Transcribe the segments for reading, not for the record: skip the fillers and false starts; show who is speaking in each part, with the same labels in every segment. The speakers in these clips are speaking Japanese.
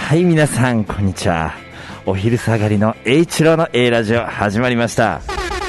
Speaker 1: はい、皆さんこんにちは。お昼下がりの栄一郎の A ラジオ始まりました。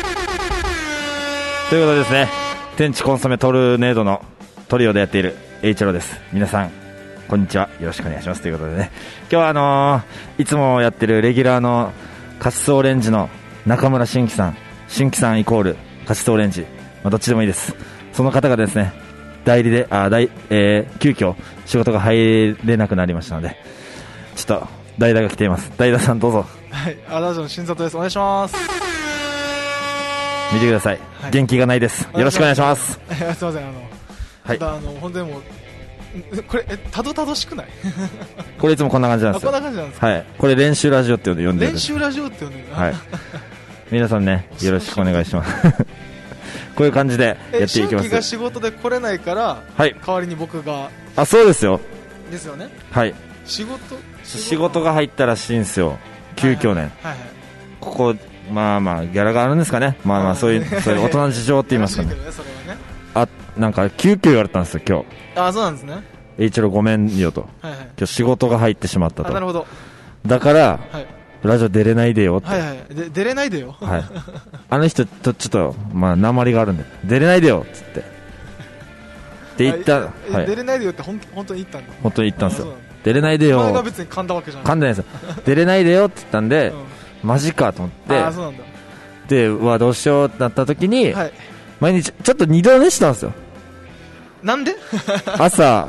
Speaker 1: ということでですね、天地コンソメトルネードのトリオでやっている栄一郎です。皆さんこんにちは、よろしくお願いします。ということでね、今日はいつもやってるレギュラーのカシスオレンジの中村俊樹さん、俊樹さんイコールカシスオレンジ、どっちでもいいです。その方がですね、代理で急遽仕事が入れなくなりましたので、ちょっと代打が来ています。代打さんどうぞ。
Speaker 2: はい、アダージョの新里です。お願いします。
Speaker 1: 見てください、はい、元気がないです。よろしくお願いします。
Speaker 2: すいません、はい、本当にもうこれたどたどしくない
Speaker 1: これいつもこんな感じなんですよ。
Speaker 2: こんな感じなんですか。
Speaker 1: はい、これ練習ラジオって呼んでる。
Speaker 2: 練習ラジオって呼んでる。
Speaker 1: はい皆さんね、よろしくお願いしますこういう感じでやっていきます。
Speaker 2: 春季が仕事で来れないから、はい、代わりに僕が。
Speaker 1: あ、そうですよ。
Speaker 2: ですよね。
Speaker 1: はい、仕事が入ったらしいんですよ、急遽ね、はいはいはい、ここまあギャラがあるんですかね。そういう大人の事情って言いますかね。なんか急遽言われたんですよ今日。
Speaker 2: あ、そうなんですね。
Speaker 1: 一郎ごめんよと、はいはい、今日仕事が入ってしまったと。
Speaker 2: なるほど。
Speaker 1: だから、はい、ラジオ出れないでよって、はいはい、
Speaker 2: 出れないでよ、
Speaker 1: はい、あの人とちょっと鉛があるんで出れないでよっつって言ったはい、
Speaker 2: 出れないでよって本当に言ったんだ。
Speaker 1: 本当に言ったんですよ。出れないでよ。
Speaker 2: お前が別に噛んだわけじゃない。
Speaker 1: 噛んでないですよ出れないでよって言ったんで、マジかと思って、
Speaker 2: あ、そうなんだ。
Speaker 1: でどうしようってなった時に、
Speaker 2: はい、
Speaker 1: 毎日ちょっと二度寝したんですよ。
Speaker 2: なんで
Speaker 1: 朝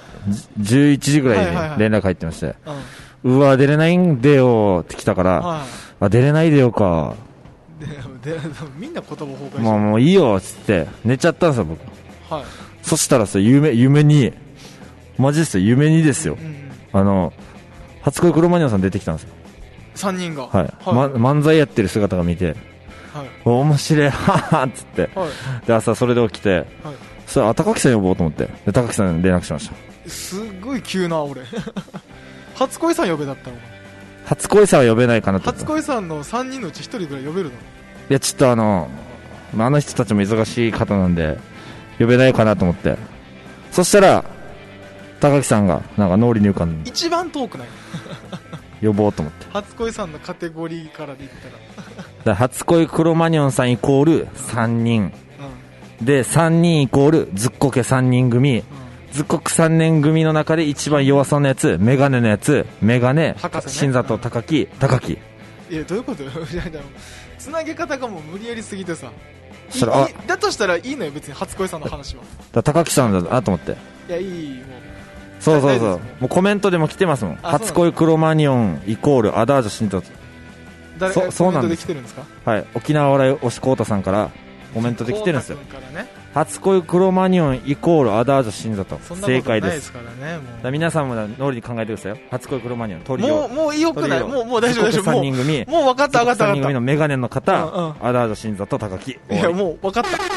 Speaker 1: 11時ぐらいに連絡入ってまして、うわ出れないんでよって来たから、あ出れないでよか
Speaker 2: みんな言葉崩壊して、
Speaker 1: もういいよっつって寝ちゃったんですよ僕、はい、そしたらさ、夢にマジですよ、夢にですよ、初恋クロマニオンさん出てきたんですよ、3
Speaker 2: 人が、
Speaker 1: はい、漫才やってる姿が見て、はい、面白いははっつって、はい、で朝それで起きて、はい、そしたら高木さん呼ぼうと思って、で高木さんに連絡しました。
Speaker 2: すごい急な俺初恋さん呼べだったの。
Speaker 1: 初恋さんは呼べないかなと。
Speaker 2: 初恋さんの3人のうち1人ぐらい呼べるの。
Speaker 1: いやちょっとあの人たちも忙しい方なんで呼べないかなと思って、そしたら高木さんがなんか脳裏に浮かんで、
Speaker 2: 一番遠くない
Speaker 1: 呼ぼうと思って、
Speaker 2: 初恋さんのカテゴリーからで言ったら
Speaker 1: だ初恋クロマニオンさんイコール3人、で3人イコールずっこけ3人組、ずっこく3年組の中で一番弱そうなやつ、メガネのやつ、メガネ、新里高木。
Speaker 2: いやどういうことつなげ方がもう無理やりすぎてさ、だとしたらいいのよ別に初恋さんの話は。
Speaker 1: 高木さんだなと思って。
Speaker 2: いやいい、もう
Speaker 1: そうもうコメントでも来てますもん。初恋クロマニオンイコールアダージョ新里。そうなんです。はい、沖縄笑い推しコータさんからコメントで来てるんですよ。初恋クロマニオンイコールアダージョ新里、正解です。だ皆さんも脳裏に考えてくださいよ。初恋クロマニオントリオ、もうよくない、もう大丈夫3人組、もう分かった3人組のメガネの方、アダージョ新里高木。い
Speaker 2: やもう分かった、もう OKOK 分かった。も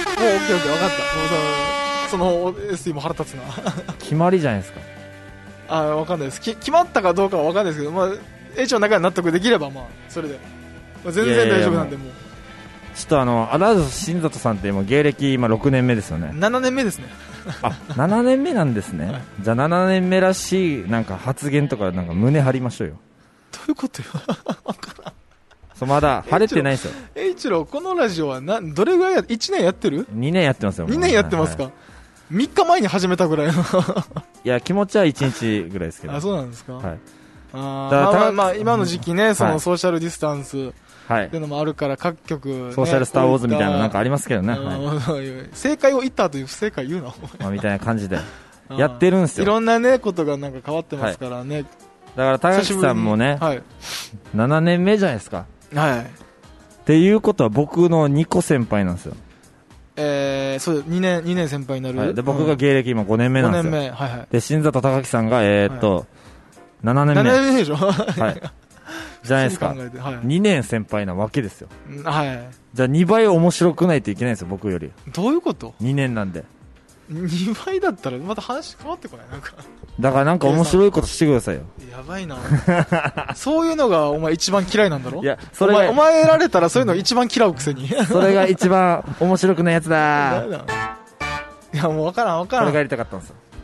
Speaker 2: うその SE も腹立つな
Speaker 1: 決まりじゃないですか。
Speaker 2: 分かんないです。決まったかどうかは分かんないですけど、H の中で納得できればそれで全然大丈夫なんで。もう
Speaker 1: ちょっとアダージョ新里さんってもう芸歴今6年目ですよね。
Speaker 2: 7年目ですね
Speaker 1: あ、7年目なんですね、はい、じゃあ7年目らしいなんか発言とかなんか胸張りましょうよ。
Speaker 2: どういうことよ
Speaker 1: そう、まだ晴れてないですよ。
Speaker 2: H 郎このラジオはどれぐらい1年やってる？
Speaker 1: 2 年やってますよ。
Speaker 2: 2年やってますか、はい、3日前に始めたぐらいの
Speaker 1: いや気持ちは1日ぐらいですけど。
Speaker 2: あ、そうなんですか。
Speaker 1: はい、
Speaker 2: 今の時期ね、そのソーシャルディスタンスっていうのもあるから各局、ね、
Speaker 1: ソーシャルスターウォーズみたいななんかありますけどね、
Speaker 2: 正解を言ったという不正解言うな
Speaker 1: みたいな感じでやってるんですよ。
Speaker 2: いろんなねことがなんか変わってますからね、はい、
Speaker 1: だから高木さんもね、はい、7年目じゃないですか。
Speaker 2: はい。
Speaker 1: っていうことは僕の2個先輩なんですよ。
Speaker 2: そう2年先輩になる、
Speaker 1: はい、で僕が芸歴今5年目なんですよ。
Speaker 2: 5年目、はいはい、
Speaker 1: で新里高木さんが7年目。
Speaker 2: 7年目でしょ
Speaker 1: はいじゃないですか、はい、2年先輩なわけですよ。
Speaker 2: はい。
Speaker 1: じゃあ2倍面白くないといけないんですよ僕より。
Speaker 2: どういうこと？
Speaker 1: 2 年なんで
Speaker 2: 2倍だったらまた話変わってこない？なんか
Speaker 1: だからなんか面白いことしてくださいよ。
Speaker 2: やばいなそういうのがお前一番嫌いなんだろ。
Speaker 1: いやそれ
Speaker 2: お前られたらそういうの一番嫌うくせに
Speaker 1: それが一番面白くないやつだ
Speaker 2: いやもう分からん
Speaker 1: これがやりたかったんですよ。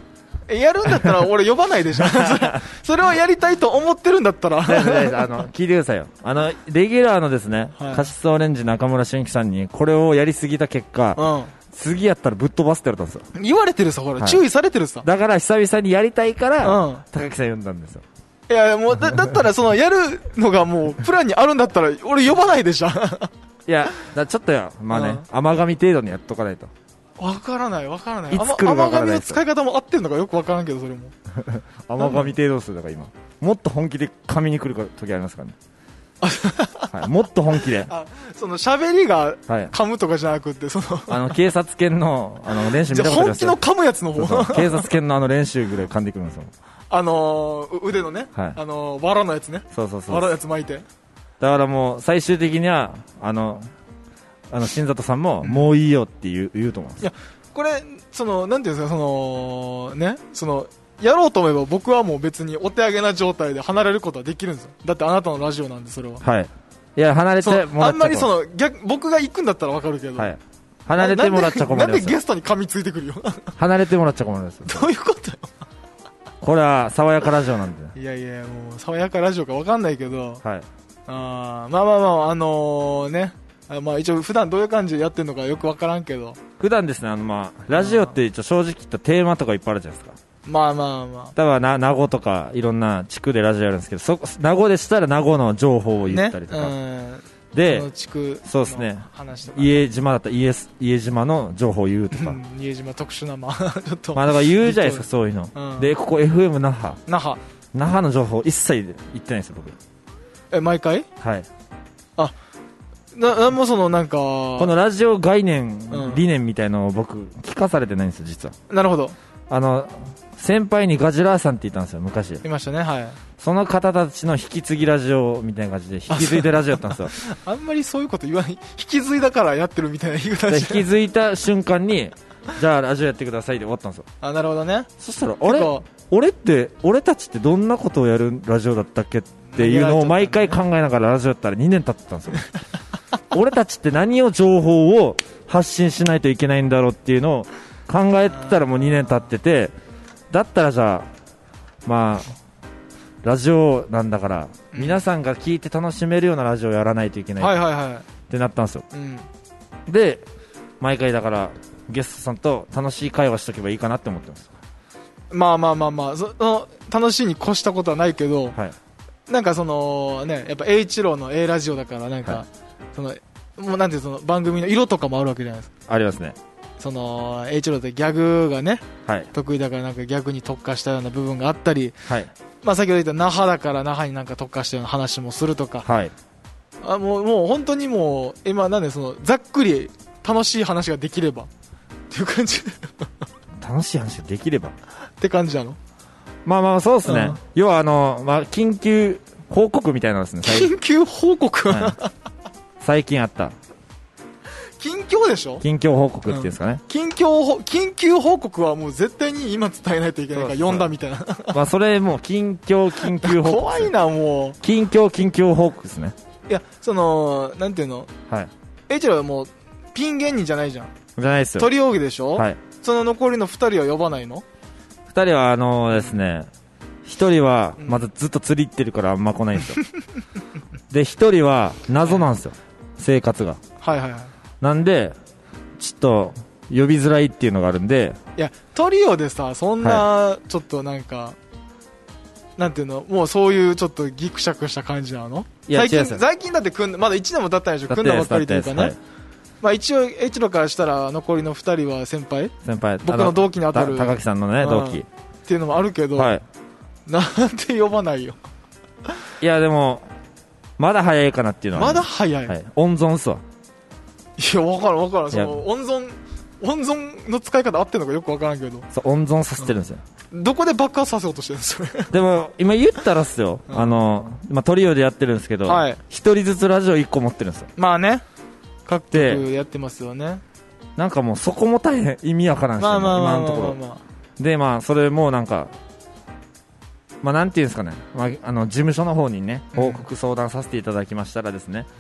Speaker 2: やるんだったら俺呼ばないでしょ。それをやりたいと思ってるんだったら。
Speaker 1: 聞いてくださいよ。レギュラーのですね、
Speaker 2: はい、
Speaker 1: カシスオレンジ中村俊樹さんにこれをやりすぎた結果、次やったらぶっ飛ばすって言われたんですよ。
Speaker 2: 言われてるさ、ほら、注意されてるさ。
Speaker 1: だから久々にやりたいから、高木さん呼んだんですよ。
Speaker 2: いや、もう、だったらやるのがもう、プランにあるんだったら、俺呼ばないでしょ。
Speaker 1: いや、ちょっとよ、まあね、甘噛み程度にやっとかないと。
Speaker 2: わからない。いつ
Speaker 1: 来るかわからない。
Speaker 2: 甘噛みの使い方も合ってるのかよくわからんけど、それも。
Speaker 1: 甘噛み程度数だから今。もっと本気で噛みに来る時ありますからね。はい、もっと本気で。
Speaker 2: 喋りが噛むとかじゃなくて、
Speaker 1: 警察犬の、練習見たことあります。
Speaker 2: 本気の噛むやつの方。
Speaker 1: そう警察犬の練習ぐらい噛んでくるんですよ。
Speaker 2: 腕のね、
Speaker 1: はい、
Speaker 2: 藁のやつね。
Speaker 1: そう。
Speaker 2: 藁のやつ巻いて。
Speaker 1: だからもう、最終的には、新里さんも、もういいよって言うと思うんです。
Speaker 2: いや、これ、なんていうんですか、ね、やろうと思えば僕はもう別にお手上げな状態で離れることはできるんですよ。だってあなたのラジオなんで、それは。
Speaker 1: はい。いや、離れてもらっちゃ
Speaker 2: あんまり僕が行くんだったらわかるけど。
Speaker 1: はい。離れてもらっちゃ困る。
Speaker 2: なんでゲストに噛みついてくるよ。
Speaker 1: 離れてもらっちゃ困るんですよ。
Speaker 2: どういうことよ。
Speaker 1: これは、爽やかラジオなんで。
Speaker 2: いや、もう、爽やかラジオかわかんないけど。
Speaker 1: はい。
Speaker 2: まあ、ね。まあ一応普段どういう感じでやってるのかよくわからんけど。
Speaker 1: 普段ですね、ラジオって一応正直言ったテーマとかいっぱいあるじゃないですか。
Speaker 2: まあ。
Speaker 1: 例えば名護とかいろんな地区でラジオやるんですけど、名護でしたら名護の情報を言ったりとか。で、そうですね。家島だったら家島の情報を言うとか。
Speaker 2: 家島特殊な、ちょっと。
Speaker 1: だから言うじゃないですか、そういうの。で、ここ FM 那覇の情報一切言ってないんですよ、僕。
Speaker 2: 毎回？
Speaker 1: はい。
Speaker 2: なんもなんか。
Speaker 1: このラジオ概念、理念みたいのを僕、聞かされてないんですよ、実は。
Speaker 2: なるほど。
Speaker 1: 先輩にガジラーさんって言ったんですよ、昔。
Speaker 2: いましたね、はい。
Speaker 1: その方たちの引き継ぎラジオみたいな感じで、引き継いでラジオやったんですよ。
Speaker 2: あんまりそういうこと言わない。引き継いだからやってるみたいな言い方
Speaker 1: 引き継いだ瞬間に、じゃあラジオやってくださいで終わったんですよ。
Speaker 2: なるほどね。
Speaker 1: そしたら、俺たちってどんなことをやるラジオだったっけっていうのを毎回考えながらラジオやったら2年経ってたんですよ。俺たちって何を情報を発信しないといけないんだろうっていうのを考えてたらもう2年経ってて、だったらじゃあラジオなんだから皆さんが聞いて楽しめるようなラジオをやらないといけないってなったんですよ。で毎回だからゲストさんと楽しい会話しとけばいいかなって思ってます。
Speaker 2: まあ楽しいに越したことはないけど、
Speaker 1: はい、
Speaker 2: なんかね、やっぱ栄一郎の A ラジオだからなんか、もうなんていう番組の色とかもあるわけじゃないですか。
Speaker 1: ありますね。
Speaker 2: 栄一郎ってギャグがね、
Speaker 1: はい、
Speaker 2: 得意だからなんかギャグに特化したような部分があったり、
Speaker 1: はい、
Speaker 2: まあ先ほど言った那覇だから那覇になんか特化したような話もするとか、
Speaker 1: はい、
Speaker 2: もう本当にもう今なんでざっくり楽しい話ができればっていう感じ。
Speaker 1: 楽しい話ができれば
Speaker 2: って感じなの。
Speaker 1: まあそうですね。要は緊急報告みたいなのですね。
Speaker 2: 緊急報告、
Speaker 1: 最近あった
Speaker 2: 近況でしょ。
Speaker 1: 近況報告っていうんですかね。
Speaker 2: 緊急報告はもう絶対に今伝えないといけないから読んだみたいな。
Speaker 1: それもう緊急報告。
Speaker 2: 怖いな、もう。
Speaker 1: 緊急報告ですね。
Speaker 2: いや、なんていうの、
Speaker 1: はい。
Speaker 2: エイチロはもうピン芸人じゃないじゃん。
Speaker 1: じゃないですよ。
Speaker 2: 鳥扇でしょ。
Speaker 1: はい。
Speaker 2: その残りの2人は呼ばないの
Speaker 1: ？2人はですね、1人はまだずっと釣り行ってるからあんま来ないんですよ。で1人は謎なんですよ、生活が。
Speaker 2: はい。
Speaker 1: なんでちょっと呼びづらいっていうのがあるんで。
Speaker 2: いや、トリオでさ、そんなちょっとなんか、なんていうの、もうそういうちょっとギクシャクした感じなの？最近だってまだ1年も経ったんでしょ。組んだばっかりというかね。はい、まあ一応エイチロからしたら残りの2人は先輩、僕の同期に当たる
Speaker 1: 高木さんのね、同期
Speaker 2: っていうのもあるけど、はい、なんで呼ばないよ。
Speaker 1: いやでもまだ早いかなっていうのは。
Speaker 2: まだ早い、
Speaker 1: はい、温存っすわ。
Speaker 2: いや、分からん。温存の使い方合ってるのかよく分からんけど。
Speaker 1: そう、温存させてるんですよ。
Speaker 2: どこで爆発させようとしてるんですか。
Speaker 1: でも今言ったらっすよ、トリオでやってるんですけど、はい、1人ずつラジオ1個持ってるんですよ。
Speaker 2: まあね、各局やってますよね。
Speaker 1: なんかもうそこも大変意味わからんし、今のところで、それもなんかなんていうんですかね、事務所の方にね報告相談させていただきましたらですね、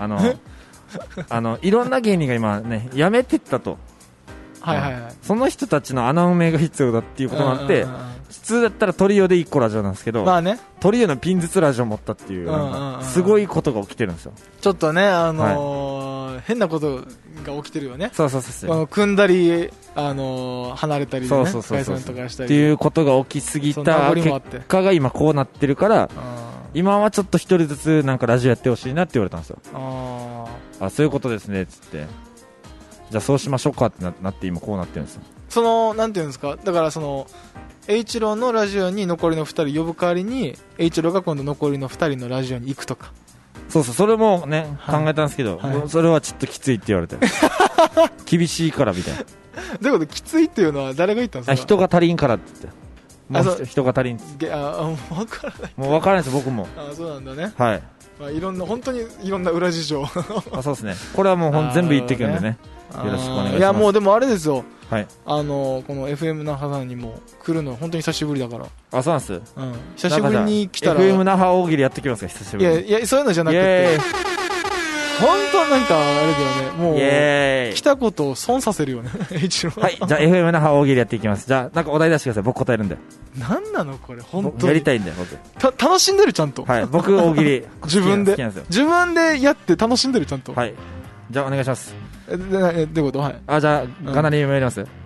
Speaker 1: いろんな芸人が今ね辞めてったと、
Speaker 2: はい、
Speaker 1: その人たちの穴埋めが必要だっていうことになって、 普通だったらトリオで1個ラジオなんですけど、
Speaker 2: まあね、
Speaker 1: トリオのピンずつラジオ持ったっていう、すごいことが起きてるんですよ。
Speaker 2: ちょっとね、変なことが起きてるよね。
Speaker 1: そうそうそう。
Speaker 2: 組んだり、離れたりでね、解散とかしたり。
Speaker 1: っていうことが起きすぎた結果が今こうなってるから、今はちょっと一人ずつなんかラジオやってほしいなって言われたんですよ。そういうことですね、つって。じゃあそうしましょうかってなって今こうなってるんですよ。
Speaker 2: なんていうんですか、だから栄一郎のラジオに残りの2人呼ぶ代わりに、栄一郎が今度残りの2人のラジオに行くとか。
Speaker 1: そうそう、それもね、考えたんですけど、それはちょっときついって言われて。厳しいからみたいな。
Speaker 2: どういうこと？きついっていうのは誰が言ったんですか？
Speaker 1: 人が足りんからって言って。もう人が足りんって。
Speaker 2: もう分からない。
Speaker 1: もう分からないです、僕も。
Speaker 2: そうなんだね。
Speaker 1: はい。
Speaker 2: 本当にいろんな裏事情。
Speaker 1: そうですね。これはもう全部言ってくるんでね。よろしくお願いします。
Speaker 2: いや、もうでもあれですよ。
Speaker 1: はい。
Speaker 2: この FM 那覇さんにも来るの本当に久しぶりだから。
Speaker 1: そうなんです。
Speaker 2: 久しぶりに来たら。
Speaker 1: FM 那覇大喜利やってきますか、久しぶりに。
Speaker 2: いや、そういうのじゃなくて。本当なんかあれだよね。もう来たことを損させるよね。一応。
Speaker 1: はい。じゃあ FM 那覇大喜利やっていきます。じゃあなんかお題出してください。僕答えるんで。
Speaker 2: なんなのこれ本当に。
Speaker 1: やりたいんだよ僕。
Speaker 2: 楽しんでるちゃんと。
Speaker 1: はい。僕大喜利
Speaker 2: 自分でやって楽しんでるちゃんと。
Speaker 1: はい。じゃあお願いします。
Speaker 2: どういうこと？はい。
Speaker 1: じゃあガナリ読めます？
Speaker 2: 違う、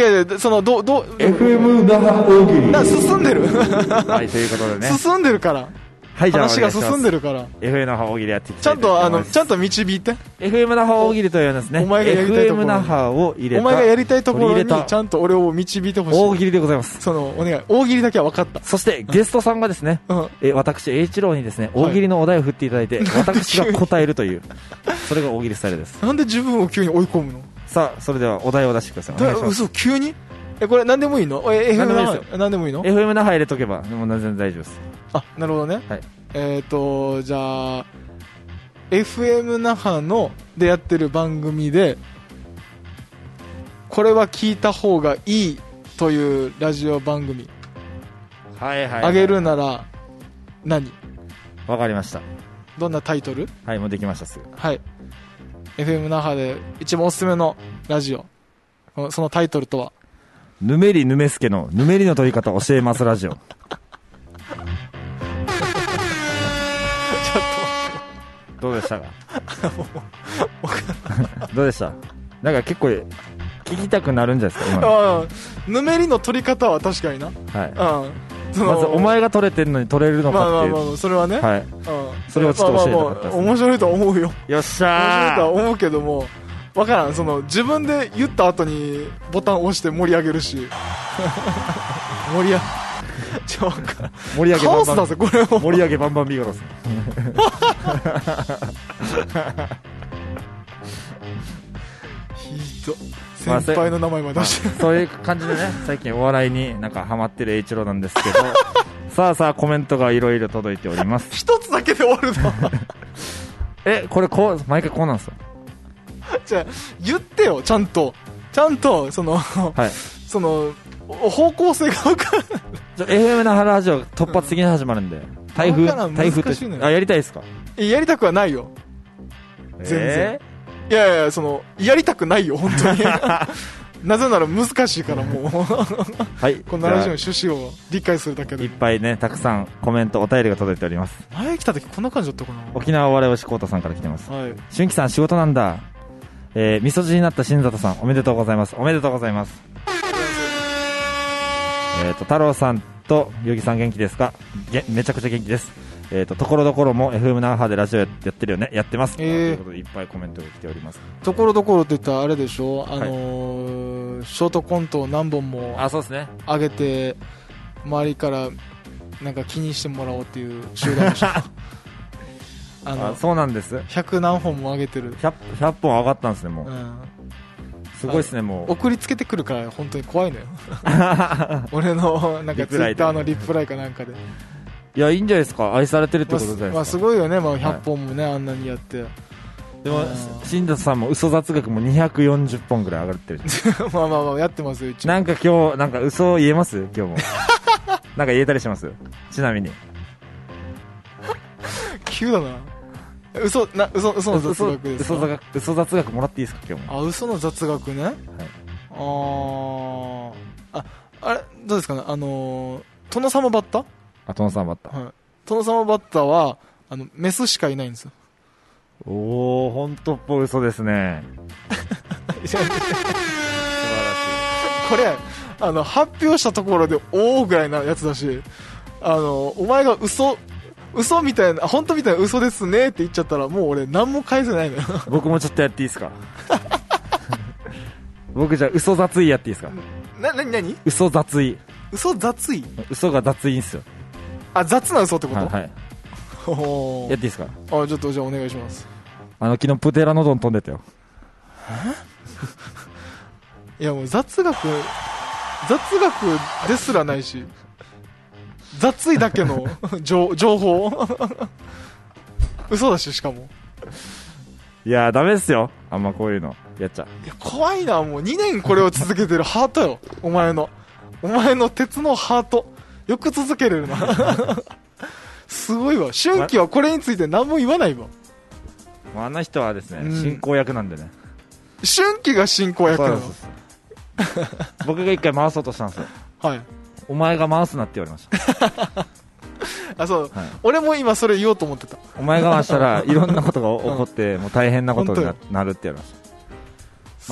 Speaker 1: FM 那覇大喜利。
Speaker 2: 進んでる。
Speaker 1: はい、ということでね。
Speaker 2: 進んでるから。はい、じゃあ話が進んでるから。
Speaker 1: FM 那覇大喜利やっていきたいと思います。
Speaker 2: ちゃんと導いて。
Speaker 1: FM 那覇大喜利というのですね。
Speaker 2: お前がやりたいところ。
Speaker 1: FM 那覇を入れた。
Speaker 2: お前がやりたいところにちゃんと俺を導いてほしい。
Speaker 1: 大喜利でございます。
Speaker 2: お願い。大喜利だけは分かった。
Speaker 1: そしてゲストさんがですね、私栄一郎にですね、大喜利のお題を振っていただいて、私が答えるという、それが大喜利スタイルです。
Speaker 2: なんで自分を急に追い込むの？
Speaker 1: さあ、それではお題を出してください。
Speaker 2: 嘘、急に？これ何でもいいの？FM 那覇何でもいいの？
Speaker 1: FM 那覇入れとけばもう全然大丈夫です。
Speaker 2: なるほどね。
Speaker 1: はい。
Speaker 2: じゃあ FM 那覇のでやってる番組でこれは聞いた方がいいというラジオ番組あげるなら何？
Speaker 1: わかりました。
Speaker 2: どんなタイトル？
Speaker 1: はい、もうできました。すぐ。
Speaker 2: はい。 FM 那覇で一番おすすめのラジオ、そのタイトルとは？
Speaker 1: ぬめりぬめすけのぬめりの取り方教えますラジオ。どうでしたか？どうでした？なんか結構聞きたくなるんじゃないですか今。
Speaker 2: ぬめりの取り方は確かにな。
Speaker 1: はい。まずお前が取れてんのに取れるのかっていう。
Speaker 2: まあそれはね。
Speaker 1: はい。それをちょっと教えてもらったですね。
Speaker 2: 面白いと思うよ。
Speaker 1: よっしゃー。
Speaker 2: 面白いとは思うけども、わからん。自分で言った後にボタン押して盛り上げるし。盛り上げカオスだぜこれも。
Speaker 1: 盛り上げバンバンビゴロス。
Speaker 2: ひど先輩の名前まで出して、
Speaker 1: そういう感じでね、最近お笑いになんかハマってる栄一郎なんですけどさあコメントがいろいろ届いております。
Speaker 2: 一つだけで終わるの？
Speaker 1: これこう毎回こうなんですよ。
Speaker 2: じゃあ言ってよ、ちゃんとはい、方向性が分からない。
Speaker 1: FM 那覇ラジオ突発的に始まるんで、台風ってやりたいですか？
Speaker 2: やりたくはないよ全然。いややりたくないよ本当に。なぜなら難しいからもう。はい、このラジオの趣旨を理解するだけで
Speaker 1: いっぱいね、たくさんコメントお便りが届いております。
Speaker 2: 前来た時こんな感じだったかな。
Speaker 1: 沖縄お笑い推しコータさんから来てます。
Speaker 2: はい、
Speaker 1: 春季さん仕事なんだ。みそじになった新里さんおめでとうございます。おめでとうございます。太郎さんとゆうぎさん元気ですか？めちゃくちゃ元気です。ところどころも FM 那覇でラジオやってるよね。やってます、ということでいっぱいコメントが来ております。
Speaker 2: ところどころって言ったらあれでしょ、ショートコントを何本も
Speaker 1: そうですね、
Speaker 2: 上げて周りからなんか気にしてもらおうっていう集団でしょ。
Speaker 1: そうなんです。
Speaker 2: 100何本も上げてる。
Speaker 1: 100本上がったんですね。もう、すごいですね。もう
Speaker 2: 送りつけてくるから本当に怖いのよ。俺のなんかツイッターのリプライかなんかで。
Speaker 1: いや、いいんじゃないですか。愛されてるってことじゃないですか。
Speaker 2: すごいよね。100本もね、あんなにやって。
Speaker 1: でも新里さんも嘘雑学も240本ぐらい上がってる。
Speaker 2: まあやってますよ。
Speaker 1: なんか今日なんか嘘言えます？今日もなんか言えたりします？ちなみに急
Speaker 2: だな。嘘の雑学ですか？
Speaker 1: 嘘雑学もらっていいですか今日も。
Speaker 2: 嘘の雑学ね。はい、あれどうですかね、殿様バッタ、
Speaker 1: 殿様バッタ、
Speaker 2: はい、殿様バッタはメスしかいないんですよ。
Speaker 1: おー、本当っぽい嘘ですね。素晴らしい。
Speaker 2: これ発表したところでおーぐらいなやつだし、お前が嘘みたいな、本当みたいな嘘ですねって言っちゃったら、もう俺何も返せないのよ。
Speaker 1: 僕もちょっとやっていいですか？僕じゃあ嘘雑いやっていいですか？
Speaker 2: 何
Speaker 1: 嘘雑い。
Speaker 2: 嘘雑い？
Speaker 1: 嘘が雑いんすよ。
Speaker 2: あ、雑な嘘ってこと？
Speaker 1: はい。やっていいですか？
Speaker 2: ちょっとじゃあお願いします。
Speaker 1: 昨日プテラノドン飛んでたよ。
Speaker 2: いやもう雑学ですらないし、雑いだけの情報嘘だし、しかも。
Speaker 1: いやダメですよ、あんまこういうのやっちゃ。
Speaker 2: いや怖いな、もう2年これを続けてるハートよ。お前の鉄のハートよく続けれるな。すごいわ。春季はこれについて何も言わないわ。
Speaker 1: あの人はですね、進行役なんでね。
Speaker 2: 春季が進行役なの。
Speaker 1: 僕が一回回そうとしたんですよ。
Speaker 2: はい。
Speaker 1: お前が回すなって言われました。
Speaker 2: あ、そう、はい、俺も今それ言おうと思ってた。
Speaker 1: お前が回したらいろんなことが起こって、もう大変なことになるって言われました。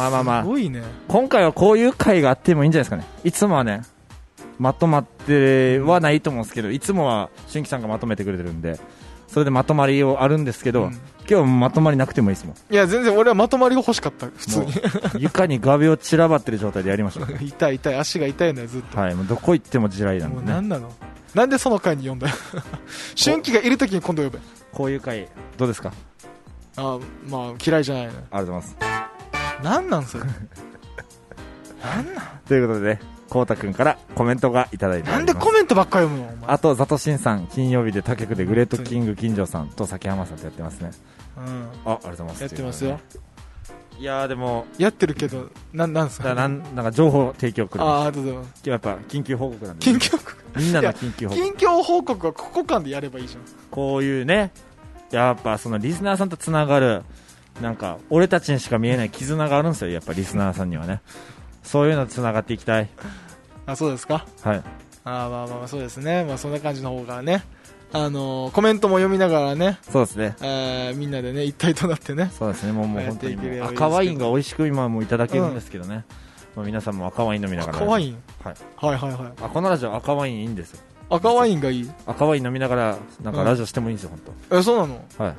Speaker 1: まあ
Speaker 2: すごいね。
Speaker 1: 今回はこういう回があってもいいんじゃないですかね。いつもはねまとまってはないと思うんですけど、いつもは春季さんがまとめてくれてるんで、それでまとまりをあるんですけど、今日はまとまりなくてもいいですもん。
Speaker 2: いや全然俺はまとまりが欲しかった。普通に
Speaker 1: 床に画鋲散らばってる状態でやりました。
Speaker 2: 痛い足が痛いのよずっと。
Speaker 1: はい、もうどこ行っても地雷なんでね。
Speaker 2: もう何なの、なんでその回に呼んだよ。春季がいるときに今度呼べ。
Speaker 1: こういう回どうですか？
Speaker 2: まあ嫌いじゃないの。
Speaker 1: ありがとうございます。
Speaker 2: なんなんそれ。なんなん
Speaker 1: ということでね、こうたくんからコメントがいただいております。
Speaker 2: なんでコメントばっかり読むのお前。
Speaker 1: あとザトシンさん、金曜日で他局でグレートキング金城さんと崎浜さんとやってますね。ありがとうございます。
Speaker 2: やってますよ。
Speaker 1: いやーでも
Speaker 2: やってるけどなんすか。
Speaker 1: なんか情報提供くれました。
Speaker 2: ありがとうございます。
Speaker 1: やっぱ緊急報告なんで、
Speaker 2: 緊急報告、
Speaker 1: みんなの緊急報告。
Speaker 2: 近況報告はここ間でやればいいじゃん。
Speaker 1: こういうね、やっぱそのリスナーさんとつながる、なんか俺たちにしか見えない絆があるんですよ、やっぱリスナーさんにはね。そういうのつながっていきたい。
Speaker 2: あ、そうですか。
Speaker 1: はい。
Speaker 2: まあそうですね。まあそんな感じの方がね、コメントも読みながらね。
Speaker 1: そうですね。
Speaker 2: みんなでね一体となってね。
Speaker 1: そうですね。もう本当に赤ワインが美味しく今もいただけるんですけどね。皆さんも赤ワイン飲みながら。
Speaker 2: 赤ワイン。
Speaker 1: はい。
Speaker 2: こ
Speaker 1: のラジオ赤ワインいいんですよ。
Speaker 2: 赤ワインがいい。
Speaker 1: 赤ワイン飲みながらなんかラジオしてもいいんですよ、本
Speaker 2: 当。そうなの。
Speaker 1: はい。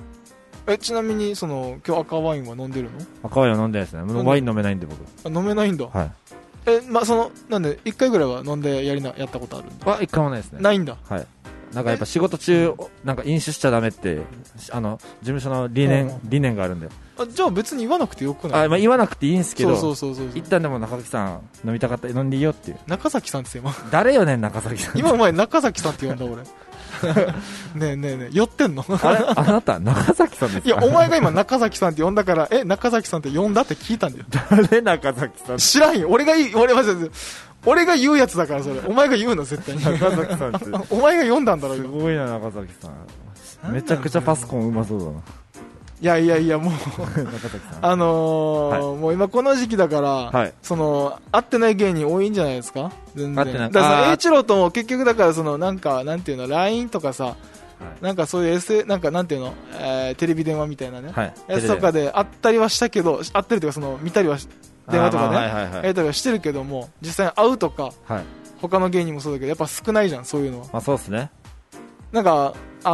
Speaker 2: ちなみに今日赤ワインは飲んでるの？
Speaker 1: 赤ワインは飲んでないですね。ワイン飲めないんで僕。
Speaker 2: 飲めないんだ。
Speaker 1: はい。
Speaker 2: なんで1回ぐらいは飲んでやったことあるんだ。
Speaker 1: 1回もないですね。
Speaker 2: ないんだ。
Speaker 1: はい。なんかやっぱ仕事中なんか飲酒しちゃダメって事務所の理念があるんで。
Speaker 2: じゃあ別に言わなくてよくない？
Speaker 1: 言わなくていいんですけど。
Speaker 2: そう
Speaker 1: 一旦でも中崎さん飲みたかったら飲んでいいよっていう。
Speaker 2: 中崎さんって今
Speaker 1: 誰よねん中崎さん。
Speaker 2: 今お前中崎さんって呼んだ俺。ねえ酔ってんの？
Speaker 1: あなた中崎さんですか？
Speaker 2: いやお前が今中崎さんって呼んだから中崎さんって呼んだって聞いたんだよ。
Speaker 1: 誰中崎さん？
Speaker 2: 知らんよ。俺が言うやつだからそれ。お前が言うの絶対に。
Speaker 1: 中崎さんって。
Speaker 2: お前が読んだんだろ。
Speaker 1: すごいな中崎さん。めちゃくちゃパソコンうまそうだな。
Speaker 2: いやもう
Speaker 1: 中崎さん
Speaker 2: もう今この時期だから、
Speaker 1: はい、
Speaker 2: 会ってない芸人多いんじゃないですか？全然。
Speaker 1: 会ってない。
Speaker 2: だから栄一郎とも結局だからなんかなんていうの LINE とかさ、なんかそういうなんかなんていうの、テレビ電話みたいなね、やつとかで会ったりはしたけど、会ってるというか見たりは電話とかね、やったりはしてるけども、実際に会うとか、他の芸人もそうだけどやっぱ少ないじゃん、そういうのは。
Speaker 1: そうですね。
Speaker 2: なんか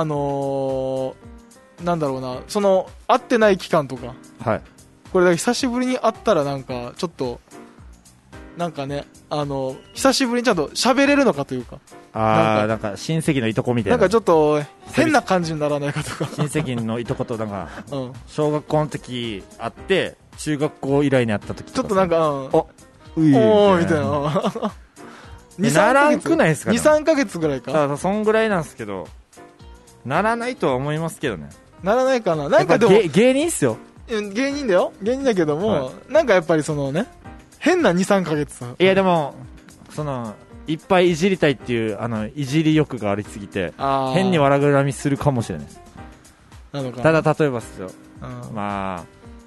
Speaker 2: なんだろうな、会ってない期間とか、これだけ久しぶりに会ったらなんかちょっとなんかね、久しぶりにちゃんと喋れるのかというか、
Speaker 1: なんか親戚のいとこみたいな、
Speaker 2: なんかちょっと変な感じにならないかとか。
Speaker 1: 親戚のいとことなんか、小学校の時会って中学校以来に会った時
Speaker 2: ちょっとなんか
Speaker 1: お
Speaker 2: ーみたいな。
Speaker 1: ならんくないですかね。
Speaker 2: 2,3 ヶ月ぐらいか。
Speaker 1: そんぐらいなんですけど、ならないとは思いますけどね。
Speaker 2: ならないかな。なんかでも
Speaker 1: 芸人っすよ。
Speaker 2: 芸人だよ。芸人だけども、なんかやっぱり変な 2,3 ヶ月。
Speaker 1: いやでもいっぱいいじりたいっていういじり欲がありすぎて変に笑ぐらみするかもしれないです。
Speaker 2: なのかな。
Speaker 1: ただ例えばですよ、まあ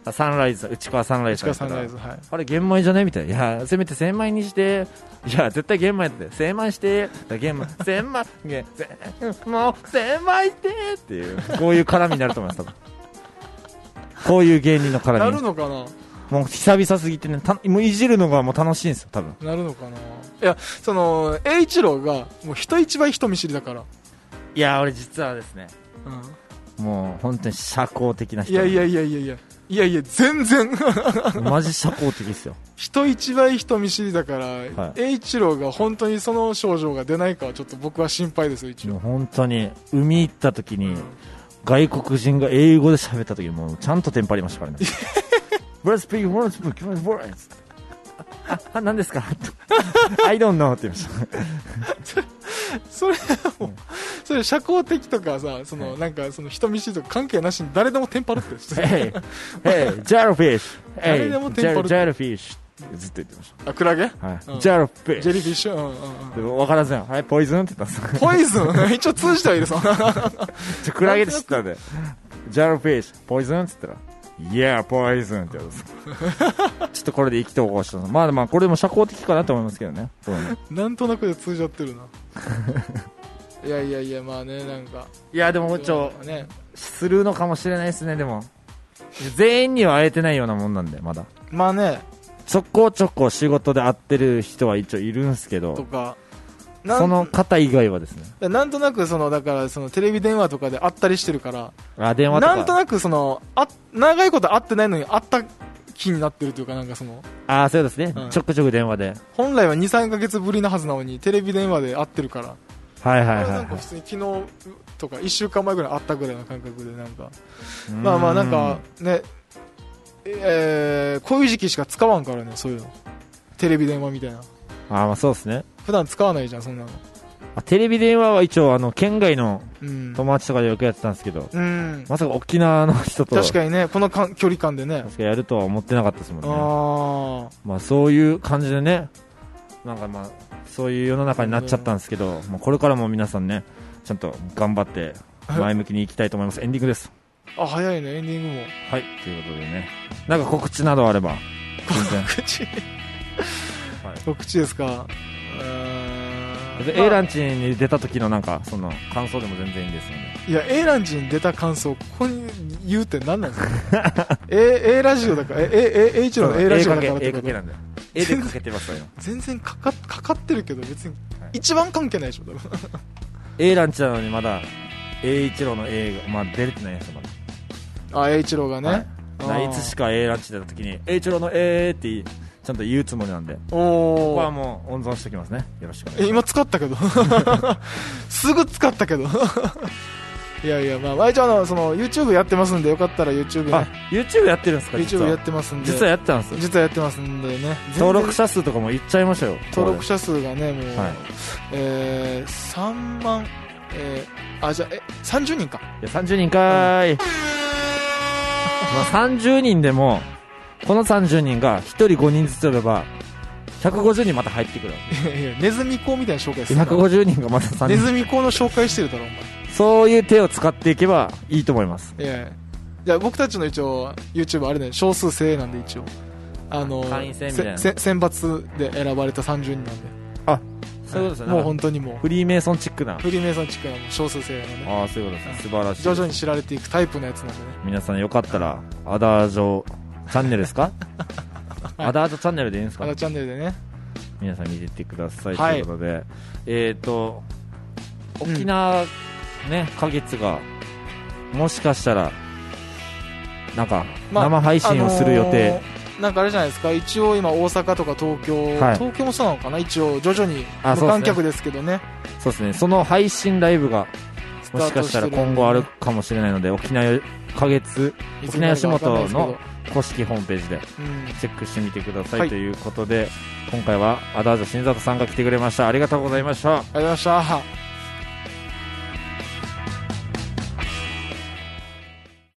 Speaker 1: サンライズ、内川サンライズ。
Speaker 2: 内川サンライズ、はい。
Speaker 1: あれ、玄米じゃねみたいな。いや、せめて千枚にして、いや、絶対玄米って、千枚して、玄米、千枚、もう、千枚してっていう、こういう絡みになると思います、多分。こういう芸人の絡み。
Speaker 2: なるのかな。
Speaker 1: もう久々すぎてね、もういじるのがもう楽しいんですよ、多分。
Speaker 2: なるのかな。いや、栄一郎が、もう人一倍人見知りだから。
Speaker 1: いや、俺実はですね、もう本当に社交的な人。
Speaker 2: いや、全然。
Speaker 1: マジ社交的ですよ。
Speaker 2: 人一倍人見知りだから、栄一郎が本当にその症状が出ないかはちょっと僕は心配ですよ、一応。
Speaker 1: 本当に、海行った時に、外国人が英語で喋った時にもうちゃんとテンパりましたからね。ブラスピーク、ブラスピーク、ブラス何ですかI don't know って言いました。
Speaker 2: それ社交的とかさ、なんか人見知りとか関係なしに誰でもテンパるって。
Speaker 1: Hey,ジャルフィッシュ。
Speaker 2: 誰でもテンパる。
Speaker 1: ジャルフィッシュ。ずっと言ってました。
Speaker 2: あ、クラゲ？
Speaker 1: はい。ジャルフィッシュ。
Speaker 2: ジェリーフィッシュ。
Speaker 1: わからずん。はい、ポイズンって言ったんです。
Speaker 2: ポイズン一応通じてはいる、
Speaker 1: クラゲで知ったんで。ジャルフィッシュ、ポイズンって言ったら。Yeah, poison って言うんです。ちょっとこれで意気投合したの。まあこれも社交的かなと思いますけどね。
Speaker 2: なんとなくで通じ合ってるな。いや、まあね、なんか。
Speaker 1: いや、でもね、するのかもしれないですね、でも。全員には会えてないようなもんなんで、まだ。
Speaker 2: まあね。
Speaker 1: ちょこちょこ仕事で会ってる人は一応いるんすけど。
Speaker 2: とか。
Speaker 1: その方以外はですね。
Speaker 2: なんとなくだからテレビ電話とかで会ったりしてるから、
Speaker 1: 電話とか
Speaker 2: なんとなく長いこと会ってないのに会った気になってるというか、なんか
Speaker 1: そうですね、ちょくちょく電話で。
Speaker 2: 本来は2、3ヶ月ぶりなはずなのにテレビ電話で会ってるから。
Speaker 1: はい。
Speaker 2: なんか普通に昨日とか1週間前ぐらい会ったぐらいの感覚で、なんかまあなんかね、こういう時期しか使わんからね、そういうの。テレビ電話みたいな。
Speaker 1: まあそうですね。
Speaker 2: 普段使わないじゃん、そんなの。
Speaker 1: テレビ電話は一応県外の友達とかでよくやってたんですけど、まさか沖縄の人と
Speaker 2: 確かにね、この距離感でね、
Speaker 1: 確かやるとは思ってなかったですもんね。まあそういう感じでね、なんかまあそういう世の中になっちゃったんですけど、これからも皆さんね、ちゃんと頑張って前向きにいきたいと思います。エンディングです。
Speaker 2: 早いね、エンディングも。
Speaker 1: はい、ということでね、なんか告知などあれば。
Speaker 2: 告知ですか。
Speaker 1: A ランチに出た時のなんかその感想でも全然いいんですよね。
Speaker 2: いや、 A ランチに出た感想ここに言うって何なんですか。A ラジオだから、H の A ラジオだからってこと。
Speaker 1: A なんだよ。A でかけてますよ。
Speaker 2: 全然かかってるけど別に一番関係ないでしょ。
Speaker 1: A ランチなのにまだ A 一郎の A がまあ出れてないやつまだ。
Speaker 2: A 一郎がね、
Speaker 1: いつしか A ランチ出た時に A 一郎の A ってちゃんと言うつもりなんで、ここはもう温存しておきますね。よろしくお願いします。
Speaker 2: 今使ったけどすぐ使ったけどいや、まあ一応YouTube やってますんで、よかったら YouTube ね。
Speaker 1: YouTube やってるんですか。
Speaker 2: YouTube やってますんで。
Speaker 1: 実はやってたんですよ。
Speaker 2: 実はやってますんでね。
Speaker 1: 登録者数とかもいっちゃいましたよ。
Speaker 2: 登録者数がね、もう、3万、じゃあ30人か。
Speaker 1: いや30人かーい、まあ30人でもこの30人が1人5人ずつ取れば150人また入ってくる。
Speaker 2: いやネズミ講みたいな紹介する。
Speaker 1: 150人がまた3人。
Speaker 2: ネズミ講の紹介してるだろお前。
Speaker 1: そういう手を使っていけばいいと思います。
Speaker 2: じゃあ僕たちの一応 YouTube あれね、少数精鋭なんで、一応
Speaker 1: 会員制みたいな
Speaker 2: 選抜で選ばれた30人なんで。
Speaker 1: そういうことですね。
Speaker 2: もう本当にもう
Speaker 1: フリーメイソンチックな。
Speaker 2: フリーメイソンチックな少数精鋭のね。
Speaker 1: そういうことですね。素晴らしい。
Speaker 2: 徐々に知られていくタイプのやつなんでね。
Speaker 1: 皆さんよかったらアダージョチャンネルですかアダージョチャンネルでいいんですか。
Speaker 2: アダーチャンネルでね、
Speaker 1: 皆さん見ていってください、ということで、沖縄ね、花月がもしかしたらなんか生配信をする予定、
Speaker 2: なんかあれじゃないですか。一応今大阪とか東京、東京もそうなのかな。一応徐々に無観客ですけどね。
Speaker 1: そうですね。その配信ライブがもしかしたら今後あるかもしれないので、沖縄花月、沖縄吉本の公式ホームページでチェックしてみてください、ということで、今回はアダージョ新里さんが来てくれました。ありがとうございました。
Speaker 2: ありがとうございました。